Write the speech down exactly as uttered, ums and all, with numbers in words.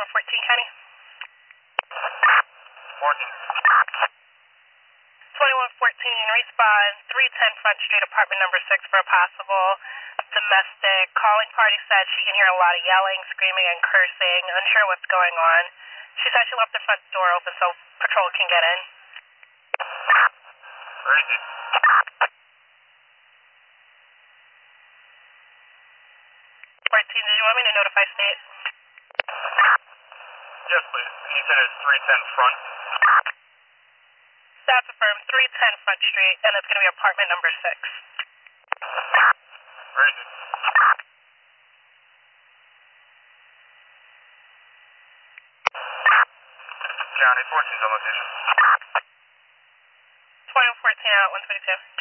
twenty-one fourteen, Kenny. fourteen. twenty-one fourteen, respond three ten Front Street, apartment number six for a possible domestic. Calling party said she can hear a lot of yelling, screaming, and cursing. Unsure what's going on. She said she left the front door open so patrol can get in. Where is it? fourteen, did you want me to notify state? Yes, please. You said it's three ten front. That's affirmed, three ten Front Street, and it's going to be apartment number six. Where is it? County fourteen's on location. twenty-one fourteen out, one twenty-two.